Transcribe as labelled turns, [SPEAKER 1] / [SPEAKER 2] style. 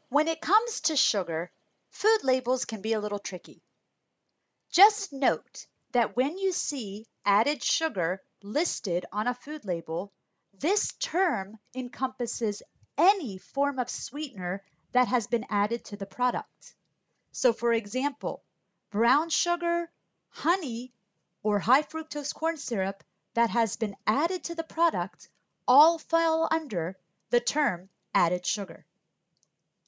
[SPEAKER 1] When it comes to sugar, food labels can be a little tricky. Just note that when you see added sugar listed on a food label, this term encompasses any form of sweetener that has been added to the product. So, for example, brown sugar, honey, or high fructose corn syrup that has been added to the product all fall under the term added sugar.